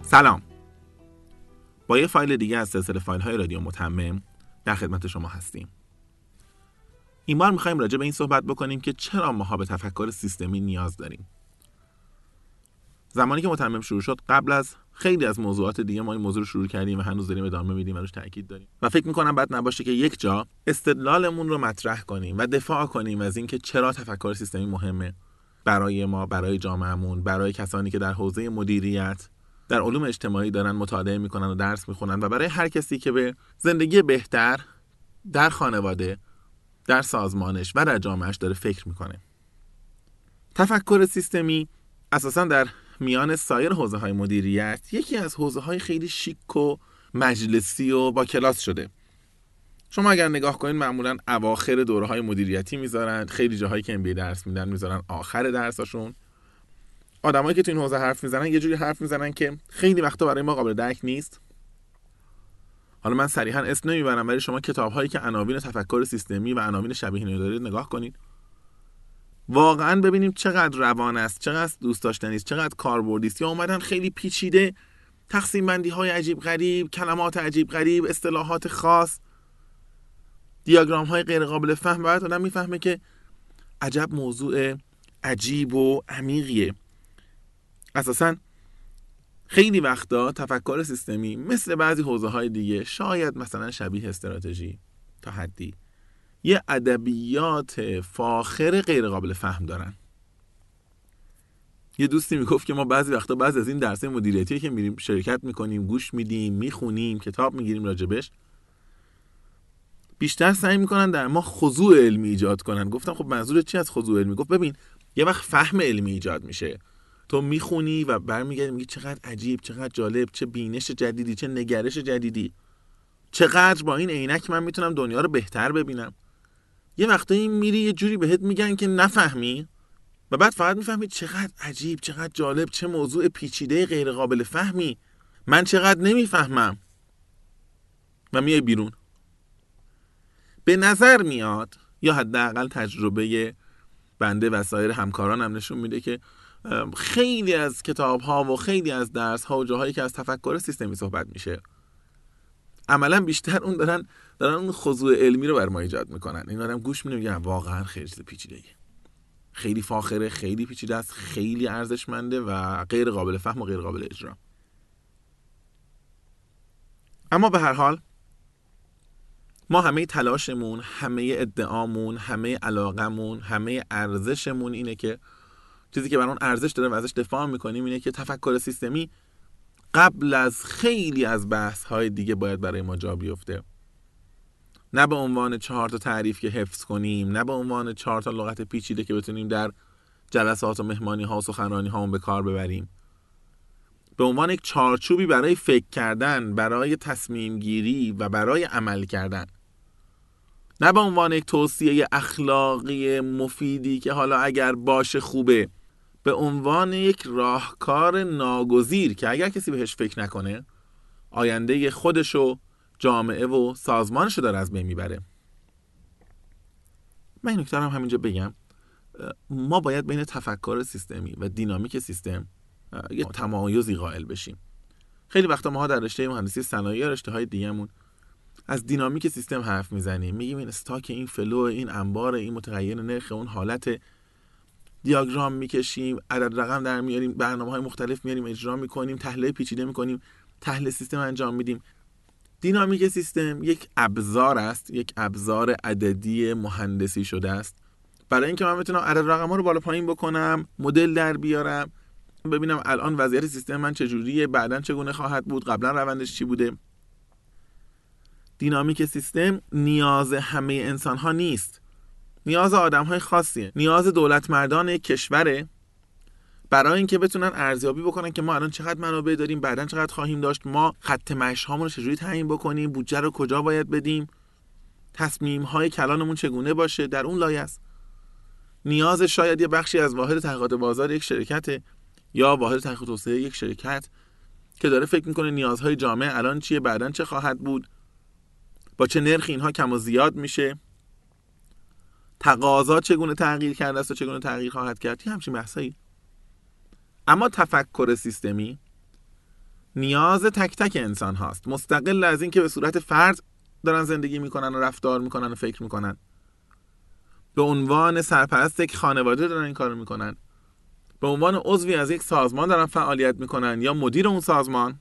سلام. با یه فایل دیگه از سلسله فایل‌های رادیو متمم در خدمت شما هستیم. این بار می‌خوایم راجع به این صحبت بکنیم که چرا ماها به تفکر سیستمی نیاز داریم. زمانی که متمم شروع شد، قبل از خیلی از موضوعات دیگه ما این موضوع رو شروع کردیم و هنوز داریم ادامه میدیم و روش تاکید داریم. و فکر می‌کنم بد نباشه که یک جا استدلالمون رو مطرح کنیم و دفاع کنیم از اینکه چرا تفکر سیستمی مهمه برای ما، برای جامعهمون، برای کسانی که در حوزه مدیریت در علوم اجتماعی دارن مطالعه میکنن و درس میخونن و برای هر کسی که به زندگی بهتر در خانواده، در سازمانش و در جامعهش داره فکر میکنه. تفکر سیستمی اساساً در میان سایر حوزه‌های مدیریت یکی از حوزه‌های خیلی شیک و مجلسی و با کلاس شده. شما اگر نگاه کنید معمولاً اواخر دوره‌های مدیریتی میذارن، خیلی جاهایی که MBA درس میدن میذارن آخر درساشون. آدمایی که تو این حوزه حرف میزنن یه جوری حرف میزنن که خیلی وقتا برای ما قابل درک نیست. حالا من صریحا اسم نمیبرم، ولی شما کتاب‌هایی که عناوین تفکر سیستمی و عناوین شبیه اینو دارید نگاه کنید. واقعاً ببینیم چقدر روان است، چقدر دوست داشتنی است، چقدر کاربردی است. یا اومدن خیلی پیچیده تقسیم بندی‌های عجیب غریب، کلمات عجیب غریب، اصطلاحات خاص، دیاگرام‌های غیر قابل فهم. بعد آدم میفهمه که عجب موضوع عجیب و عمیقیه. اساساً خیلی وقتا تفکر سیستمی مثل بعضی حوزه‌های دیگه، شاید مثلا شبیه استراتژی تا حدی، یه ادبیات فاخر غیر قابل فهم دارن. یه دوستی میگفت که ما بعضی وقتا بعضی از این درس‌های مدیریتی که میریم شرکت میکنیم، گوش میدیم، میخونیم، کتاب میگیریم راجبش، بیشتر سعی میکنن در ما خضوع علمی ایجاد کنن. گفتم خب منظورت چی از خضوع علمی؟ گفت ببین یه وقت فهم علمی ایجاد میشه، تو میخونی و برمیگردی میگی چقدر عجیب، چقدر جالب، چه بینش جدیدی، چه نگرش جدیدی، چقدر با این عینک من میتونم دنیا رو بهتر ببینم. یه وقتایی میری یه جوری بهت میگن که نفهمی و بعد فقط میفهمی چقدر عجیب، چقدر جالب، چه موضوع پیچیده غیر قابل فهمی، من چقدر نمیفهمم، و میای بیرون. به نظر میاد، یا حداقل تجربه بنده و سایر همکارانم نشون میده که خیلی از کتاب‌ها و خیلی از درس‌ها و جاهایی که از تفکر سیستمی صحبت میشه، عملاً بیشتر اون دارن اون خضوع علمی رو بر ما ایجاد میکنن. این آدم گوش میده میگه واقعاً خیلی چیز پیچیده‌ایه، خیلی فاخره، خیلی پیچیده است، خیلی ارزشمنده و غیر قابل فهم و غیر قابل اجرا. اما به هر حال ما همه تلاشمون، همه ادعامون، همه علاقمون، همه ارزشمون اینه که چیزی که برای اون ارزش داره و ازش دفاع میکنیم اینه که تفکر سیستمی قبل از خیلی از بحث‌های دیگه باید برای ما جا بیفته. نه به عنوان 4 تا تعریف که حفظ کنیم، نه به عنوان 4 تا لغت پیچیده که بتونیم در جلسات و مهمانی‌ها و سخنرانی‌هامون به کار ببریم. به عنوان یک چارچوبی برای فکر کردن، برای تصمیم گیری و برای عمل کردن. نه به عنوان یک توصیه اخلاقی مفیدی که حالا اگر باشه خوبه، به عنوان یک راهکار ناگزیر که اگر کسی بهش فکر نکنه آینده خودشو، جامعه و سازمانشو داره از بین میبره. من این نکته رو هم همینجا بگم، ما باید بین تفکر سیستمی و دینامیک سیستم یه تمایزی قائل بشیم. خیلی وقتا ما در رشته مهندسی صنایع یا رشته‌های دیگه‌مون از دینامیک سیستم حرف میزنیم، میگیم این استاک، این فلو، این انبار، این متغیر نرخ، اون حالت، دیاگرام میکشیم، عدد رقم در میاریم، برنامه‌های مختلف میاریم اجرا میکنیم، تحلیل پیچیده میکنیم، تحلیل سیستم انجام میدیم. دینامیک سیستم یک ابزار است، یک ابزار عددی مهندسی شده است برای اینکه من بتونم عدد رقم‌ها رو بالا پایین بکنم، مدل در بیارم، ببینم الان وضعیت سیستم من چجوریه، بعداً چگونه خواهد بود، قبلا روندش چی بوده. دینامیک سیستم نیاز همه انسان‌ها نیست، نیاز آدم‌های خاصیه، نیاز دولت مردان یک کشوره برای اینکه بتونن ارزیابی بکنن که ما الان چقدر منابع داریم، بعداً چقدر خواهیم داشت، ما خط مشی‌هامون رو چجوری تعیین بکنیم، بودجه رو کجا باید بدیم، تصمیم‌های کلانمون چگونه باشه، در اون لایه است. نیاز شاید یه بخشی از واحد تحقیقات بازار یک شرکت یا واحد تحقیق توسعه یک شرکت که داره فکر میکنه نیازهای جامعه الان چیه، بعداً چه خواهد بود، با چه نرخی اینها کم و زیاد میشه، تقاضا چگونه تغییر کرده است و چگونه تغییر خواهد کرد، همچین بحثایی. اما تفکر سیستمی نیاز تک تک انسان هاست، مستقل از این که به صورت فرد دارن زندگی میکنن و رفتار میکنن و فکر میکنن، به عنوان سرپرست یک خانواده دارن این کارو میکنن، به عنوان عضوی از یک سازمان دارن فعالیت میکنن یا مدیر اون سازمان،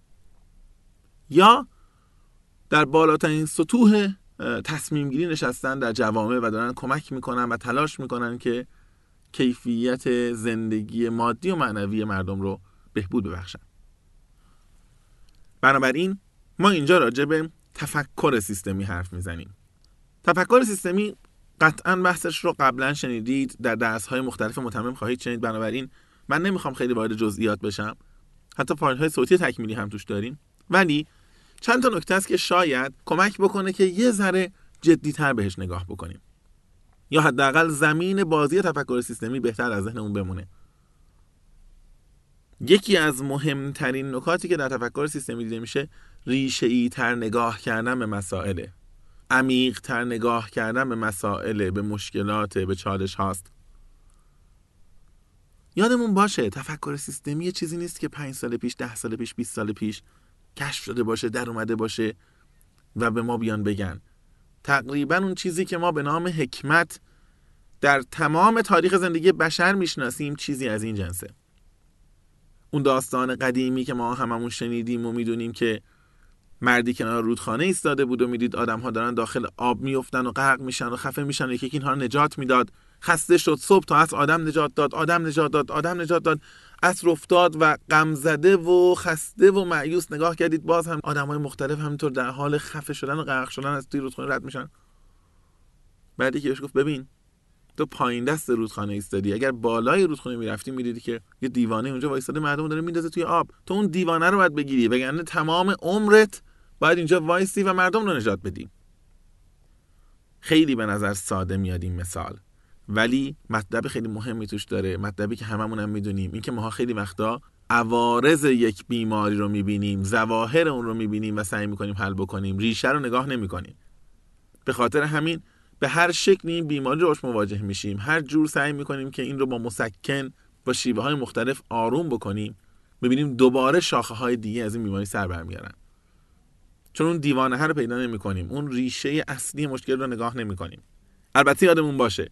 یا در بالاترین سطوح تصمیم گیری نشستن در جوامع و دارن کمک میکنن و تلاش میکنن که کیفیت زندگی مادی و معنوی مردم رو بهبود ببخشن. بنابراین ما اینجا راجع به تفکر سیستمی حرف میزنیم. تفکر سیستمی قطعاً بحثش رو قبلا شنیدید، در درس‌های مختلف متمم خواهید شنید، بنابراین من نمیخوام خیلی وارد جزئیات بشم. حتی فایل‌های صوتی تکمیلی هم توش داریم، ولی چند تا نکته است که شاید کمک بکنه که یه ذره جدی‌تر بهش نگاه بکنیم، یا حداقل زمین بازی تفکر سیستمی بهتر از ذهنمون بمونه. یکی از مهمترین نکاتی که در تفکر سیستمی دیده میشه ریشه‌ای تر نگاه کردن به مسائل، عمیق تر نگاه کردن به مسائل، به مشکلات، به چالش هاست. یادمون باشه تفکر سیستمی چیزی نیست که 5 سال پیش، 10 سال پیش، 20 سال پیش کشف شده باشه، در اومده باشه و به ما بیان بگن. تقریبا اون چیزی که ما به نام حکمت در تمام تاریخ زندگی بشر میشناسیم چیزی از این جنسه. اون داستان قدیمی که ما هممون شنیدیم و میدونیم که مردی کنار رودخانه ایستاده بود و میدید آدم‌ها دارن داخل آب میافتن و غرق میشن و خفه میشن و یکی اینها رو نجات میداد. خسته شد، صبح تا عصر آدم نجات داد، آدم نجات داد، آدم نجات داد، عصر افتاد و غمزده و خسته و مایوس نگاه کردید باز هم آدم‌های مختلف همینطور در حال خفه شدن و غرق شدن از توی رودخانه رد میشن. بعد یکی بهش گفت ببین تو پایین دست رودخانه ایستادی، اگر بالای رودخانه میرفتی میدیدی که یه دیوانه اونجا وایساده مردم داره میندازه توی آب، تو اون دیوانه رو باید بگیری، وگرنه تمام عمرت باید اینجا وایسی و مردم رو نجات بدی. خیلی به نظر ساده میاد این مثال، ولی مطلب خیلی مهمی توش داره، مطلبی که هممون هم میدونیم، این که ماها خیلی وقتا عوارض یک بیماری رو میبینیم، ظواهر اون رو میبینیم و سعی میکنیم حل بکنیم، ریشه رو نگاه نمیکنیم. به خاطر همین به هر شکلی این بیماری رو مواجه میشیم، هر جور سعی میکنیم که این رو با مسکن با شیوه های مختلف آروم بکنیم، ببینیم دوباره شاخه های دیگه از این بیماری سر برمیارن. چون اون دیوانه رو پیدا نمی‌کنیم، اون ریشه اصلی مشکل رو نگاه نمی‌کنیم. البته یادمون باشه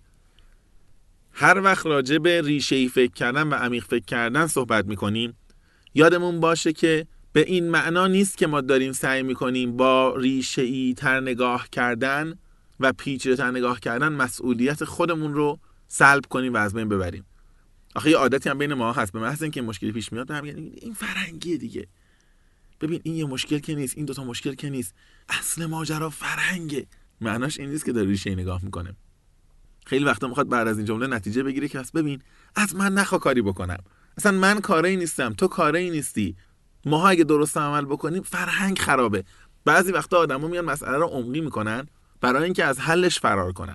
هر وقت راجع به ریشه‌ای فکر کردن و عمیق فکر کردن صحبت می‌کنیم، یادمون باشه که به این معنا نیست که ما داریم سعی می‌کنیم با ریشه‌ای تر نگاه کردن و پیچیده‌تر نگاه کردن مسئولیت خودمون رو سلب کنیم و از بین ببریم. آخه یه عادتی هم بین ما هست، به محض اینکه مشکلی پیش میاد هم میگن این فرهنگیه دیگه. ببین این یه مشکل که نیست، این دوتا مشکل که نیست، اصل ماجرا فرهنگه. معناش این نیست که داره ریشه نگاه میکنه. خیلی وقتا میخواد بعد از این جمله نتیجه بگیره که ببین از من نخوا کاری بکنم، اصلا من کاری نیستم، تو کاری نیستی، ماها اگه درست عمل بکنیم فرهنگ خرابه. بعضی وقتا آدما میان مسئله رو عمقی میکنن برای اینکه از حلش فرار کنن.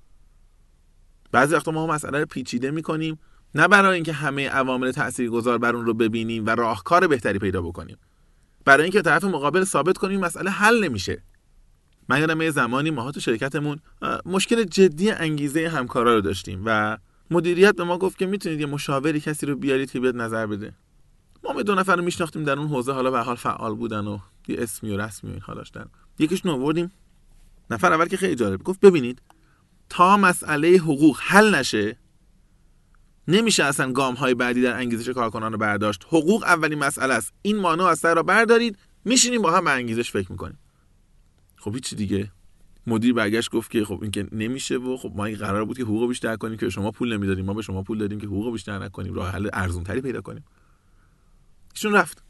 بعضی وقتا ما مسئله رو پیچیده میکنیم نه برای اینکه همه عوامل تاثیرگذار بر اون رو ببینیم و راهکار بهتری پیدا بکنیم، برای اینکه طرف مقابل ثابت کنیم مسئله حل نمیشه. من یادم یه زمانی ماها تو شرکتمون مشکل جدی انگیزه همکارا رو داشتیم و مدیریت به ما گفت که میتونید یه مشاوری کسی رو بیارید که بیاد نظر بده. ما 2 نفر رو میشناختیم در اون حوزه، حالا به حال فعال بودن و یه اسمی و رسمی و اینها داشتن. یکیشون آوردیم، نفر اول که خیلی جالب گفت ببینید تا مسئله حقوق حل نشه نمیشه اصلا گام‌های بعدی در انگیزش کارکنان رو برداشت. حقوق اولین مسئله است، این مانع از سر رو بردارید، میشینیم با هم به انگیزش فکر میکنیم. خب هیچ دیگه. مدیر برگشت گفت که خب این که نمیشه و خب ما این قرار بود که حقوق بیشتر کنیم که شما پول نمیدادیم، ما به شما پول دادیم که حقوق بیشتر نکنیم، راه حل ارزان‌تری پیدا کنیم. ایشون رفت.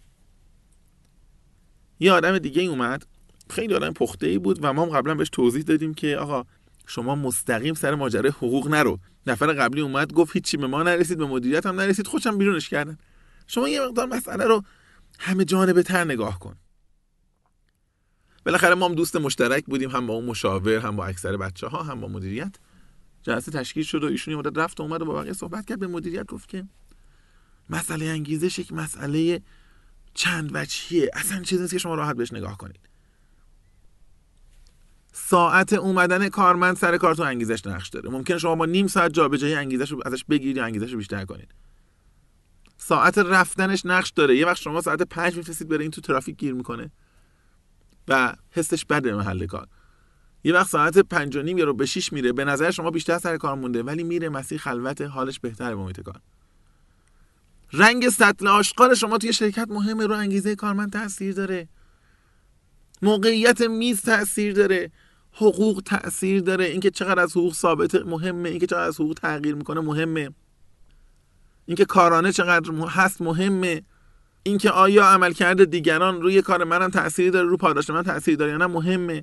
یه آدم دیگه اومد، خیلی آدم پخته‌ای بود و ما هم قبلا بهش توضیح دادیم که آقا شما مستقیم سر ماجرای حقوق نرو. نفر قبلی اومد گفت هیچی به ما نرسید، به مدیریت هم نرسید، خودشم بیرونش کردن. شما یه مقدار مسئله رو همه جانبه تر نگاه کن. بالاخره ما هم دوست مشترک بودیم، هم با اون مشاور، هم با اکثر بچه‌ها، هم با مدیریت. جلسه تشکیل شد و ایشون یه مدت رفت و اومد و با بقیه صحبت کرد. به مدیریت گفت که مسئله انگیزش یک مسئله چند وجهیه، اصلا چیزی نیست که شما راحت بهش نگاه کنید. ساعت اومدن کارمند سر کار تو انگیزش نقش داره. ممکنه شما با نیم ساعت جابجایی انگیزش رو ازش بگیرید یا انگیزش رو بیشتر کنید. ساعت رفتنش نقش داره. یه وقت شما ساعت 5 میفرستید بره، این تو ترافیک گیر میکنه و حسش بده محل کار. یه وقت ساعت 5:30 یا رو به 6 میره، به نظر شما بیشتر سر کار مونده، ولی میره مسیر خلوت، حالش بهتره با محیط کار. رنگ سطل آشغال شما توی شرکت مهمه، رو انگیزه کارمند تاثیر داره. موقعیت میز تاثیر داره، حقوق تاثیر داره، اینکه چقدر از حقوق ثابت مهمه، اینکه چقدر از حقوق تغییر میکنه مهمه، اینکه کارانه چقدر هست مهمه، اینکه آیا عملکرد دیگران روی کار منم تأثیری داره، رو پاداش من تأثیری داره یا نه مهمه،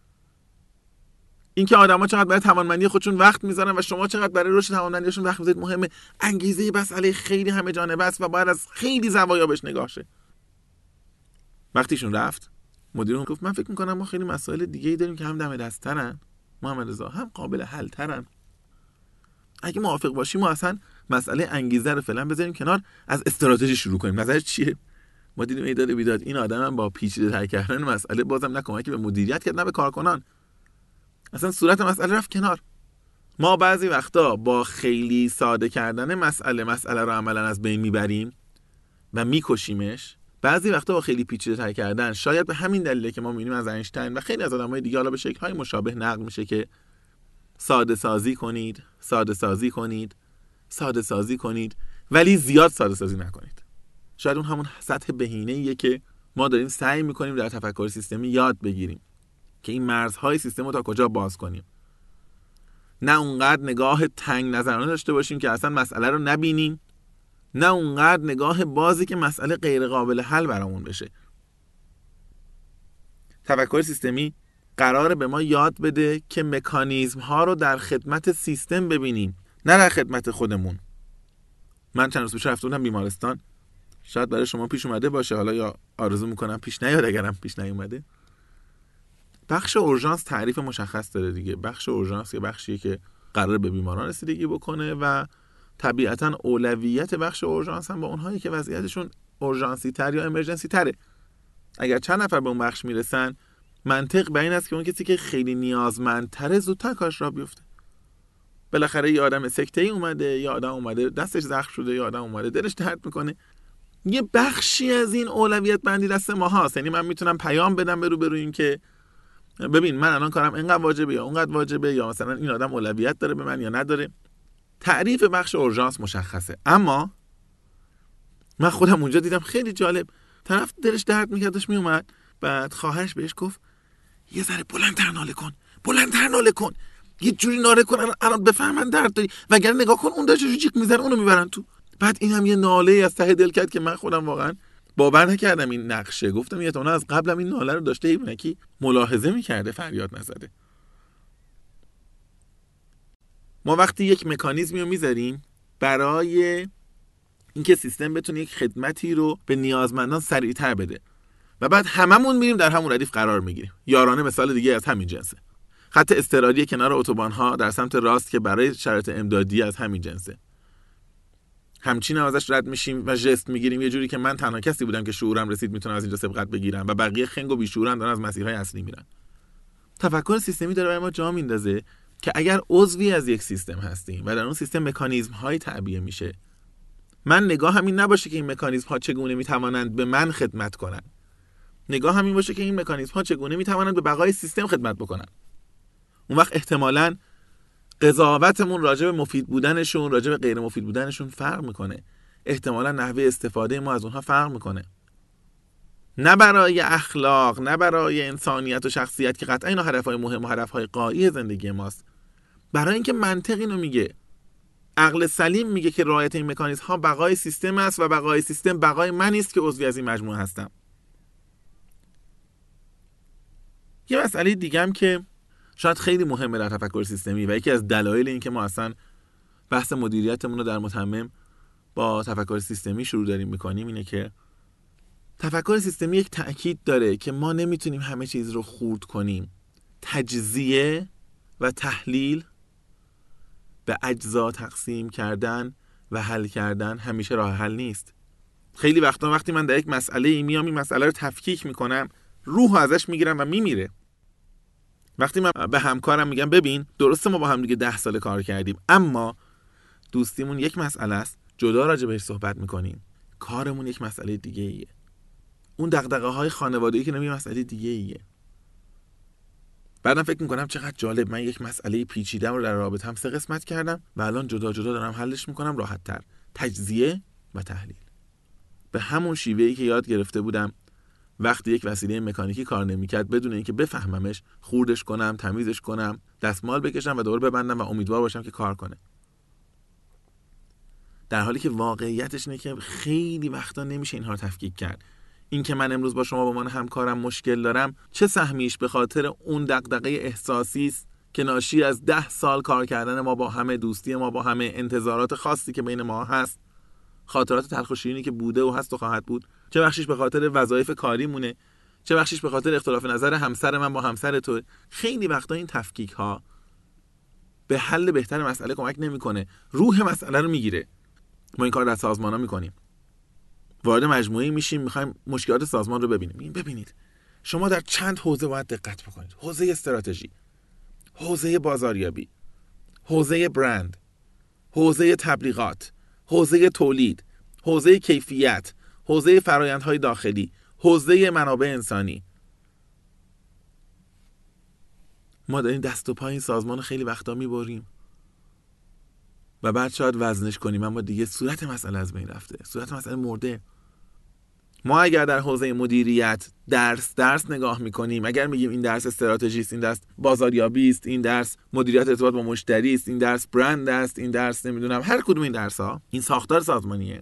اینکه آدما چقدر برای توانمندی خودشون وقت میذارن و شما چقدر برای رشد توانمندیشون وقت میذارید مهمه. انگیزه مسئله خیلی همه جانبه است و باید از خیلی زوایا بهش نگاه شه. وقتیشون رفت، مدیرمون گفت من فکر میکنم ما خیلی مسائل دیگه‌ای داریم که هم دم دست‌ترن محمد رضا، هم قابل حل ترن. اگه موافق باشی ما اصلا مسئله انگیزه رو فعلا بذاریم کنار، از استراتژی شروع کنیم. نظرت چیه؟ ما دیدیم ایداد بیداد این آدمم با پیچیده تر کردن مسئله بازم نه کمکی به مدیریت کرد نه به کارکنان، اصلا صورت مسئله رفت کنار. ما بعضی وقتا با خیلی ساده کردن مسئله رو عملا از بین میبریم و میکشیمش. بعضی وقتا با خیلی پیچیده تر کردن، شاید به همین دلیله که ما میبینیم از اینشتین و خیلی از آدمای دیگه حالا به شکل‌های مشابه نقل میشه که ساده سازی کنید، ساده سازی کنید، ساده سازی کنید، ولی زیاد ساده سازی نکنید. شاید اون همون سطح بهینه‌ایه که ما داریم سعی میکنیم در تفکر سیستمی یاد بگیریم که این مرزهای سیستم رو تا کجا باز کنیم. نه اونقدر نگاه تنگ نظرانه داشته باشیم که اصلا مسئله رو نبینیم، نه اونقدر نگاه بازی که مسئله غیر قابل حل برامون بشه. تفکر سیستمی قراره به ما یاد بده که مکانیزم ها رو در خدمت سیستم ببینیم، نه در خدمت خودمون. من چند روز پیش رفته بودم بیمارستان، شاید برای شما پیش اومده باشه، حالا یا آرزو میکنم پیش نیاد اگرم پیش نیومده. بخش اورژانس تعریف مشخص داره دیگه. بخش اورژانس یه بخشیه که قراره به بیماران رسیدگی بکنه و طبیعتاً اولویت بخش اورژانس هم با اونهایی که وضعیتشون اورژانسی تر یا امرجنسی تره. اگر چند نفر به اون بخش میرسن، منطق بر این است که اون کسی که خیلی نیازمندتره زودتر کارش را بیفته. بالاخره یه آدم سکته‌ای اومده، یا آدم اومده دستش زخم شده، یا آدم اومده دلش درد میکنه. یه بخشی از این اولویت بندی دست ما هاست. یعنی من میتونم پیام بدم به روبروی این که ببین من الان کارم اینقدر واجبه یا اونقدر واجبه، یا مثلا این آدم اولویت داره به من یا نداره. تعریف بخش اورژانس مشخصه. اما من خودم اونجا دیدم خیلی جالب، طرف دلش درد میکردش میومد، بعد خواهرش بهش گفت یه ذره بلندتر ناله کن، بلندتر ناله کن، یه جوری ناله کن الان بفهمن درد داری، وگرنه نگاه کن اون داره چجوری جیک میزنه اونو میبرن تو. بعد این هم یه ناله از ته دل کرد که من خودم واقعا باور نکردم این نقشه. گفتم یه تونه از قبلم این ناله رو داشته، ایونکی ملاحظه میکرده فریاد نزده. ما وقتی یک مکانیزمی رو میذاریم برای اینکه سیستم بتونه یک خدمتی رو به نیازمندان سریعتر بده و بعد هممون میریم در همون ردیف قرار میگیریم. یارانه مثال دیگه از همین جنسه. خط اضطراری کنار اتوبان‌ها در سمت راست که برای شرایط امدادی از همین جنسه. همچین ازش رد میشیم و ژست میگیریم یه جوری که من تنها کسی بودم که شعورم رسید میتونم از اینجا سبقت بگیرم و بقیه خنگ و بیشعورن دارن از مسیرهای اصلی میرن. تفکر سیستمی داره برای ما جا میندازه که اگر عضوی از یک سیستم هستیم و در اون سیستم مکانیزم‌های تعبیه میشه، من نگاه همین نباشه که این مکانیزم‌ها چگونه میتوانند به من خدمت کنند. نگاه همین باشه که این مکانیزم‌ها چگونه میتوانند به بقای سیستم خدمت بکنن. اون وقت احتمالاً قضاوتمون راجع به مفید بودنشون، راجع به غیر مفید بودنشون فرق میکنه. احتمالاً نحوه استفاده ما از اونها فرق میکنه. نه برای اخلاق، نه برای انسانیت و شخصیت که قطعاً اینا هدفهای مهم و هدفهای غایی زندگی ماست. برای اینکه منطق اینو میگه. عقل سلیم میگه که رعایت این مکانیزم‌ها بقای سیستم است و بقای سیستم بقای من است که عضوی از این مجموعه هستم. یه مسئله دیگه هم که شاید خیلی مهمه در تفکر سیستمی و یکی از دلایل این که ما اصلا بحث مدیریتمون رو در متمم با تفکر سیستمی شروع داریم میکنیم اینه که تفکر سیستمی یک تأکید داره که ما نمیتونیم همه چیز رو خرد کنیم. تجزیه و تحلیل، به اجزا تقسیم کردن و حل کردن همیشه راه حل نیست. خیلی وقتی من در یک مسئله میام این مسئله رو تفکیک میکنم، روح ازش میگیرم و میمیره. وقتی من به همکارم میگم ببین درسته ما با هم دیگه 10 سال کار کردیم، اما دوستیمون یک مسئله است، جدا راجع بهش صحبت میکنیم. کارمون یک مسئله دیگه ایه. اون دغدغه‌های خانوادگی که نمی مسئله دیگه ایه. بعدم فکر میکنم چقدر جالب، من یک مسئله پیچیده‌ام رو در رابطه‌ام 3 قسمت کردم و الان جدا جدا دارم حلش میکنم راحت‌تر. تجزیه و تحلیل. به همون شیوهی که یاد گرفته بودم وقتی یک وسیله مکانیکی کار نمی‌کرد بدون اینکه بفهممش، خوردش کنم، تمیزش کنم، دستمال بکشم و دوباره ببندم و امیدوار باشم که کار کنه. در حالی که واقعیتش اینه که خیلی وقتا نمیشه اینها رو تفکیک کرد. این که من امروز با شما به عنوان همکارم مشکل دارم، چه سهمیش به خاطر اون دغدغه احساسی است که ناشی از 10 سال کار کردن ما با همه، دوستی ما با همه، انتظارات خاصی که بین ما هست، خاطرات تلخ و شیرینی که بوده و هست و خواهد بود، چه بخشش به خاطر وظایف کاری مونه، چه بخشش به خاطر اختلاف نظر همسر من با همسر تو. خیلی وقتا این تفکیک ها به حل بهتر مسئله کمک نمیکنه، روح مسئله رو میگیره. ما این کار در سازمان‌ها میکنیم. وارد مجموعه‌ای میشیم، میخوایم مشکلات سازمان رو ببینیم. ببینید شما در چند حوزه باید دقت بکنید: حوزه استراتژی، حوزه بازاریابی، حوزه برند، حوزه تبلیغات، حوزه تولید، حوزه کیفیت، حوزه فرآیندهای داخلی، حوزه منابع انسانی. ما داریم دست و پای این سازمان خیلی وقتا میبریم و بعد شاید وزنش کنیم اما دیگه صورت مسئله از بین رفته، صورت مسئله مرده. ما اگر در حوزه مدیریت درس نگاه میکنیم، اگر میگیم این درس استراتژی است، این درس بازاریابی است، این درس مدیریت ارتباط با مشتری است، این درس برند است، این درس نمیدونم هر کدوم این درس ها، این ساختار سازمانیه.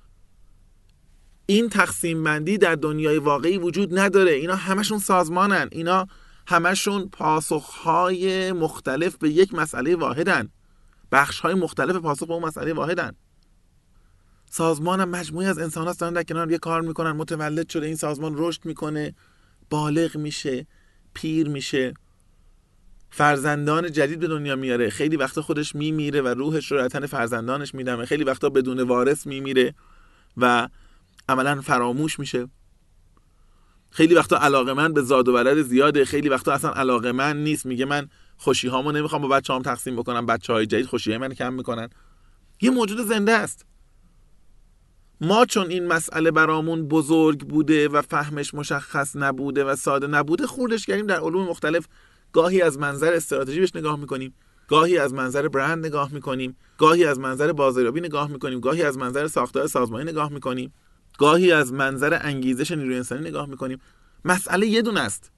این تقسیم بندی در دنیای واقعی وجود نداره. اینا همشون سازمانن، اینا همشون پاسخهای مختلف به یک مسئله واحدن، بخشهای مختلف پاسخ به اون مسئله واحدن. سازمان هم مجموعی از انسان هست دارن در کنار یه کار میکنن، متولد شده این سازمان رشد میکنه، بالغ میشه، پیر میشه، فرزندان جدید به دنیا میاره، خیلی وقتا خودش میمیره و روحش رو در تن فرزندانش میدمه، خیلی وقتا بدون وارث میمیره و عملا فراموش میشه، خیلی وقتا علاقه‌مند به زاد و ولد زیاده، خیلی وقتا اصلا علاقه‌مند نیست، میگه من خوشی‌هامو نمیخوام با بچه‌هام تقسیم بکنم، بچه‌های جدید خوشی‌های من کم میکنن. یه موجود زنده است. ما چون این مسئله برامون بزرگ بوده و فهمش مشخص نبوده و ساده نبوده، خوردش کردیم در علوم مختلف. گاهی از منظر استراتژی بهش نگاه میکنیم، گاهی از منظر برند نگاه میکنیم، گاهی از منظر بازاریابی نگاه میکنیم، گاهی از منظر ساختار سازمانی نگاه میکنیم، گاهی از منظر انگیزش نیروی انسانی نگاه میکنیم. مسئله یه دونه است.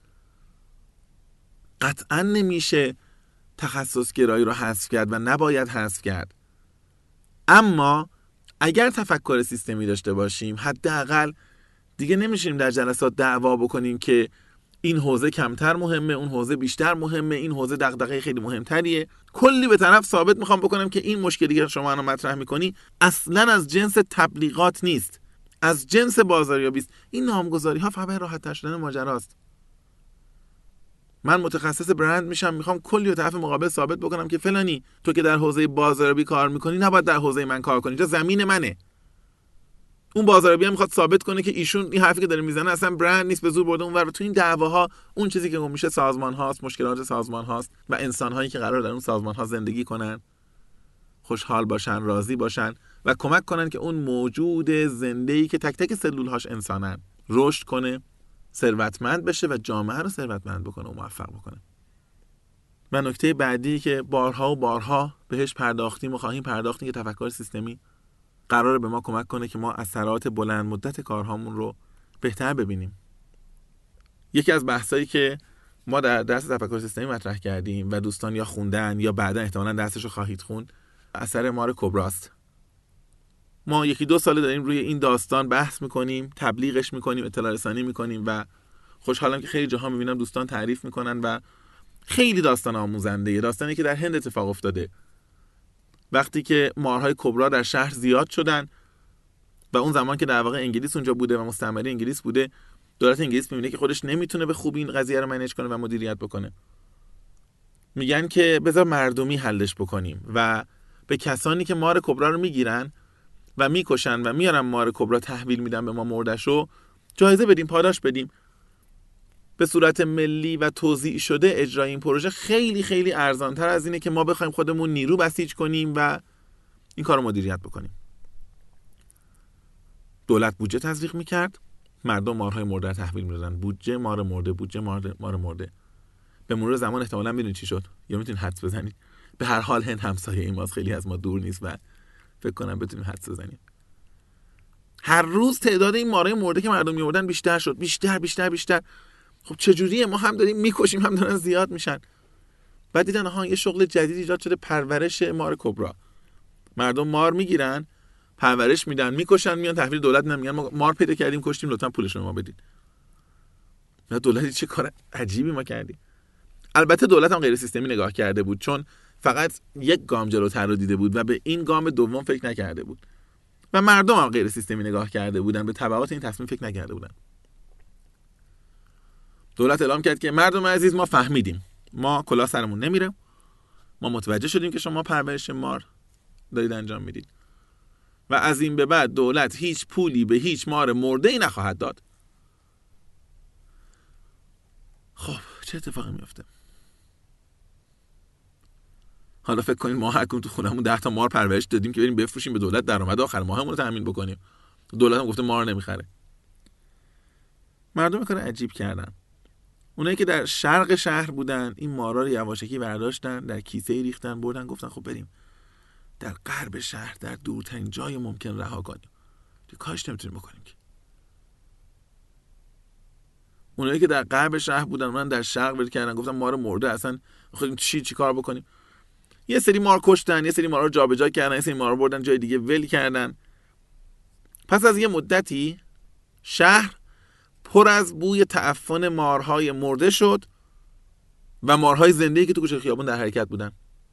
قطعا نمیشه تخصص گرایی رو حذف کرد و نباید حذف کرد. اما اگر تفکر سیستمی داشته باشیم، حداقل دیگه نمیشیم در جلسات دعوا بکنیم که این حوزه کمتر مهمه، اون حوزه بیشتر مهمه، این حوزه دغدغه خیلی مهمتریه. کلی به طرف ثابت میخوام بکنم که این مشکلی که شما الان مطرح میکنی اصلا از جنس تبلیغات نیست، از جنس بازاریابی است. این نامگذاری ها فقط راحت شدن ماجراست. من متخصص برند میشم، میخوام کلی به طرف مقابل ثابت بکنم که فلانی تو که در حوزه بازاریابی کار میکنی نباید در حوزه من کار کنی، اینجا زمین منه. اون بازاریابی هم میخواد ثابت کنه که ایشون این حرفی که داره میزنه اصلا برند نیست، به زور برده اونور. تو این دعواها اون چیزی که میشه سازمان هاست، مشکلات سازمان هاست و انسان هایی که قرار در اون سازمان ها زندگی کنن، خوشحال باشن، راضی باشن و کمک کنن که اون موجود زنده‌ای که تک تک سلول هاش انسانن رشد کنه، ثروتمند بشه و جامعه رو ثروتمند بکنه و موفق بکنه. و نکته بعدی که بارها و بارها بهش پرداختیم و خواهیم پرداختیم که تفکر سیستمی قراره به ما کمک کنه که ما اثرات بلند مدت کارهامون رو بهتر ببینیم. یکی از بحثایی که ما در درس تفکر سیستمی مطرح کردیم و دوستان یا خوندن یا بعدا احتمالاً درسش رو خواهید خوند، اثر مار کبراست. ما 1-2 ساله داریم روی این داستان بحث میکنیم، تبلیغش میکنیم، اطلاع رسانی میکنیم و خوشحالم که خیلی جاها میبینم دوستان تعریف میکنن و خیلی داستان آموزنده. داستانی که در هند اتفاق افتاده وقتی که مارهای کبرا در شهر زیاد شدن و اون زمان که در واقع انگلیس اونجا بوده و مستعمره انگلیس بوده، دولت انگلیس میبینه که خودش نمیتونه به خوبی این قضیه رو منیج کنه و مدیریت بکنه. میگن که بذار مردمی حلش بکنیم و به کسانی که مار کبرا رو میگیرن و میکشن و میارن مار کبرا تحویل میدن به ما مردشو، جایزه بدیم، پاداش بدیم. به صورت ملی و توزیع شده اجرای این پروژه خیلی خیلی ارزان‌تر از اینه که ما بخوایم خودمون نیرو بسیج کنیم و این کارو مدیریت بکنیم. دولت بودجه تزریق میکرد، مردم مارهای مرده رو تحویل میدادن. بودجه مار مرده. به مرور زمان احتمالاً میدونید چی شد، یا میتونید حدس بزنید. به هر حال هند همسایه ماست، خیلی از ما دور نیست و فکر کنم بتونیم حدس بزنیم. هر روز تعداد این مارهای مرده که مردم میوردن بیشتر شد، بیشتر. خب چجوریه؟ ما هم داریم میکشیم، هم دارن زیاد میشن. بعد دیدن آها یه شغل جدید ایجاد شده، پرورش مار کبرا. مردم مار میگیرن، پرورش میدن، میکشن، میان تحویل دولت میدن، میگن ما مار پیدا کردیم کشتیم، لطفا پولشون رو ما بدید. نه دولت چه کار عجیبی ما کردیم. البته دولت هم غیر سیستمی نگاه کرده بود، چون فقط یک گام جلوتر رو دیده بود و به این گام دوم فکر نکرده بود. و مردم هم غیر سیستمی نگاه کرده بودن، به تبعات این تصمیم فکر نکرده بودن. دولت اعلام کرد که مردم عزیز ما فهمیدیم، ما کلاه سرمون نمیره، ما متوجه شدیم که شما پرورش مار دارید انجام میدید و از این به بعد دولت هیچ پولی به هیچ مار مرده ای نخواهد داد. خب چه اتفاقی میفته؟ حالا فکر کنید ما هر کدوم تو خونمون 10 تا مار پرورش دادیم که بریم بفروشیم به دولت درآمد آخر ماهمون رو تامین بکنیم. دولت هم گفته مار نمیخره. مردم کار عجیب کردن. اونایی که در شرق شهر بودن این مارا رو یواشکی برداشتن، در کیسه ریختن، بردن، گفتن خب بریم در غرب شهر، در دورترین جای ممکن رها کنیم. کاش نمیتونیم بکنیم که. اونایی که در غرب شهر بودن من در شرق ول کردن، گفتن مار مرده اصلا خودمون چی کار بکنیم. یه سری مار کشتن، یه سری مارا رو جابجا کردن، یه سری مارا بردن جای دیگه ول کردن. پس از یه مدتی شهر پر از بوی تعفن مارهای مرده شد و مارهای زنده‌ای که تو گوشه خیابون در حرکت بودن.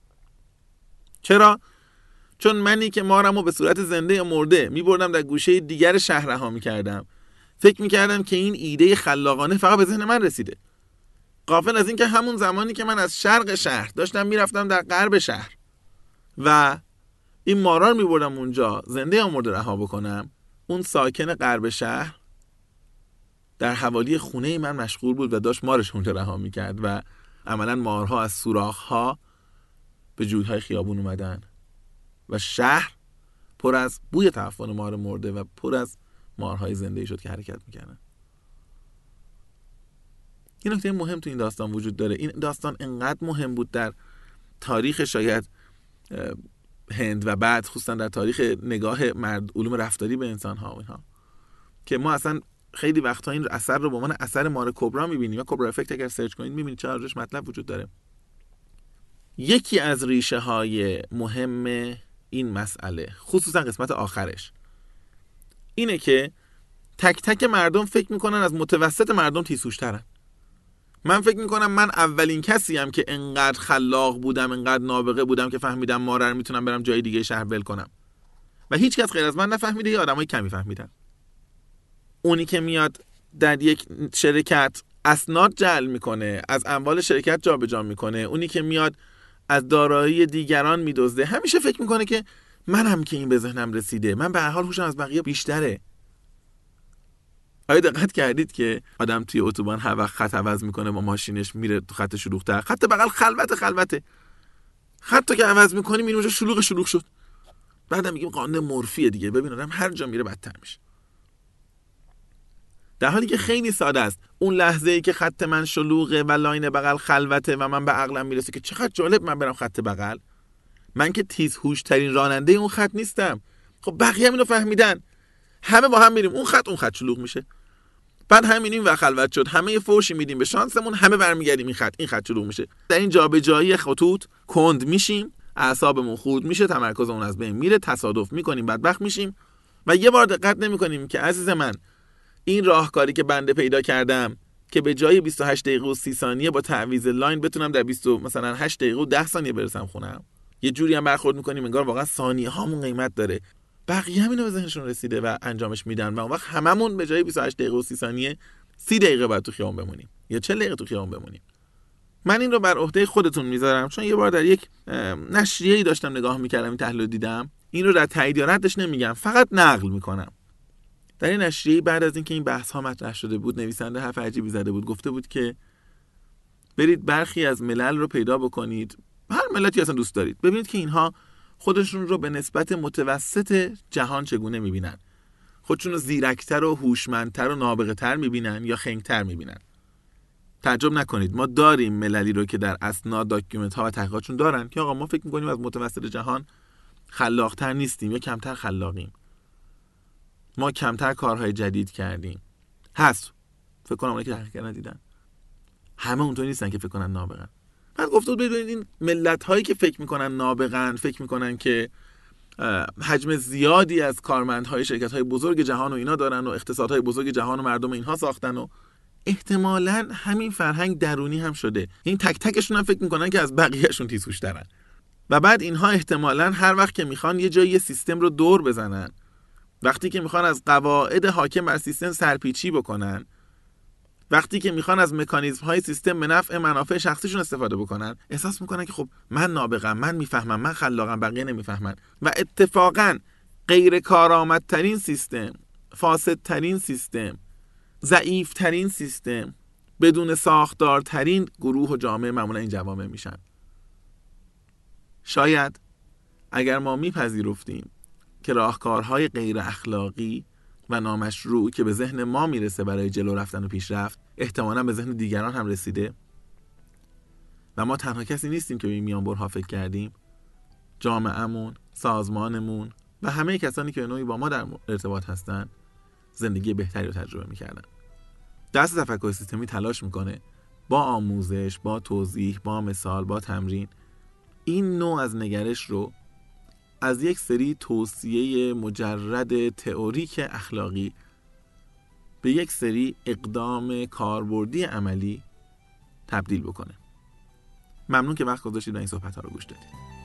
چرا؟ چون منی که مارمو به صورت زنده یا مرده می‌بردم در گوشه دیگر شهر رها می‌کردم، فکر می‌کردم که این ایده خلاقانه فقط به ذهن من رسیده، غافل از این که همون زمانی که من از شرق شهر داشتم میرفتم در غرب شهر و این مارا رو می‌بردم اونجا زنده یا مرده رها بکنم، اون ساکن غرب شهر در حوالی خونه من مشغول بود و داشت مارش اونجا رها می‌کرد و عملاً مارها از سوراخ‌ها به جوی‌های خیابون اومدن و شهر پر از بوی تعفن مار مرده و پر از مارهای زنده‌ای شد که حرکت می‌کردن. این نکته مهم تو این داستان وجود داره. این داستان انقدر مهم بود در تاریخ شاید هند و بعد خصوصا در تاریخ نگاه علوم رفتاری به انسان‌ها و اینها که ما اصلا خیلی وقتا این اثر رو به عنوان اثر مار کبرا می‌بینیم و کبرا افکت اگر سرچ کنید می‌بینید چه ارزش مطلب وجود داره. یکی از ریشه‌های مهم این مسئله خصوصا قسمت آخرش اینه که تک تک مردم فکر میکنن از متوسط مردم تیزهوش‌ترن. من فکر میکنم من اولین کسیم که انقدر خلاق بودم، انقدر نابغه بودم که فهمیدم ماره رو میتونم برم جای دیگه شهر ول کنم و هیچ کس غیر از من نفهمیده یا آدمای کمی فهمیدن. اونی که میاد در یک شرکت اسناد جعل میکنه، از اموال شرکت جابجا میکنه، اونی که میاد از دارایی دیگران میدزده، همیشه فکر میکنه که منم که این به ذهنم رسیده، من به هر حال هوشم از بقیه بیشتره. آیا دقت کردید که آدم توی اتوبان هر وقت خط عوض میکنه با ماشینش میره تو خط شلوغ‌تر، خط بغل خلوته، خط که عوض میکنیم این اونجا شلوغ شد، بعدم میگیم قانون مورفیه دیگه، ببین آدم هر جا میره بدتر میشه. در حالی که خیلی ساده است. اون لحظه‌ای که خط من شلوغه و لاین بغل خلوته و من به عقلم میرسه که چقدر جالب من برم خط بغل، من که تیزهوش ترین راننده اون خط نیستم. خب بقیه هم اینو فهمیدن، همه با هم میریم اون خط شلوغ میشه، بعد همین و خلوت شد، همه فوشی میدیم به شانسمون، همه برمیگردیم این خط شلوغ میشه. در این جابجایی خطوط کند میشیم، اعصابمون خورد میشه، تمرکزمون از بین میره، تصادف میکنیم، بدبخت میشیم و یه بار دقت نمیکنیم که عزیز من این راهکاری که بنده پیدا کردم که به جای 28 دقیقه و 30 ثانیه با تعویض لاین بتونم در 20 مثلا 8 دقیقه و 10 ثانیه برسم خونم، یه جوری هم برخورد میکنیم انگار واقعا ثانیه هامون قیمت داره. بقیه هم اینو به ذهنشون رسیده و انجامش میدن و اون وقت هممون به جای 28 دقیقه و 30 ثانیه 30 دقیقه بعد تو خیابون بمونیم یا 40 دقیقه تو خیابون بمونیم. من این رو بر عهده خودتون میذارم، چون یه بار در یک نشریه‌ای داشتم نگاه میکردم، این تحلیل دیدم. این رو در تایید یا ردش نمیگم، فقط نقل میکنم. در این نشریه بعد از اینکه این بحث ها مطرح شده بود، نویسنده حرف عجیبی زده بود. گفته بود که برید برخی از ملل رو پیدا بکنید، هر ملتی اصلا دوست دارید، ببینید که اینها خودشون رو به نسبت متوسط جهان چگونه میبینن. خودشون رو زیرکتر و هوشمندتر و نابغه‌تر میبینن یا خنگ‌تر میبینن. تعجب نکنید، ما داریم مللی رو که در اسناد داکیومنت ها و تحقیقاتشون دارن که آقا ما فکر میکنیم از متوسط جهان خلاقتر نیستیم یا کمتر خلاقیم، ما کمتر کارهای جدید کردیم. هست، فکر کنم اونایی که تحقیق کردن دیدن همه اونطوری نیستن که فکر کنن نابغه‌ن. بعد گفته بود ببینید این ملت هایی که فکر میکنن نابغه‌ن، فکر میکنن که حجم زیادی از کارمندهای شرکت های بزرگ جهان و اینا دارن و اقتصادهای بزرگ جهان و مردم اینها ساختن و احتمالاً همین فرهنگ درونی هم شده. این تک تکشون هم فکر میکنن که از بقیهشون تیزهوش‌ترن و بعد اینها احتمالاً هر وقت که میخوان یه جایی سیستم رو دور بزنن، وقتی که میخوان از قواعد حاکم بر سیستم سرپیچی بکنن، وقتی که میخوان از مکانیزم های سیستم به نفع منافع شخصیشون استفاده بکنن، احساس میکنن که خب من نابغه‌ام، من میفهمم، من خلاقم، بقیه نمیفهمن. و اتفاقاً غیر کارآمدترین سیستم، فاسدترین سیستم، ضعیفترین سیستم، بدون ساختارترین گروه و جامعه معمولا این جوامع میشن. شاید اگر ما میپذیرفتیم که راهکارهای غیر اخلاقی و نامشروع که به ذهن ما میرسه برای جلو رفتن و پیشرفت احتمالاً به ذهن دیگران هم رسیده و ما تنها کسی نیستیم که به این میانبرها فکر کردیم، جامعه‌مون، سازمانمون و همه کسانی که به نوعی با ما در ارتباط هستن زندگی بهتری رو تجربه میکردن. دست تفکر سیستمی تلاش میکنه با آموزش، با توضیح، با مثال، با تمرین این نوع از نگرش رو از یک سری توصیه مجرد تئوریک اخلاقی به یک سری اقدام کاربردی عملی تبدیل بکنه. ممنون که وقت گذاشتید و این صحبت‌ها رو گوش دادید.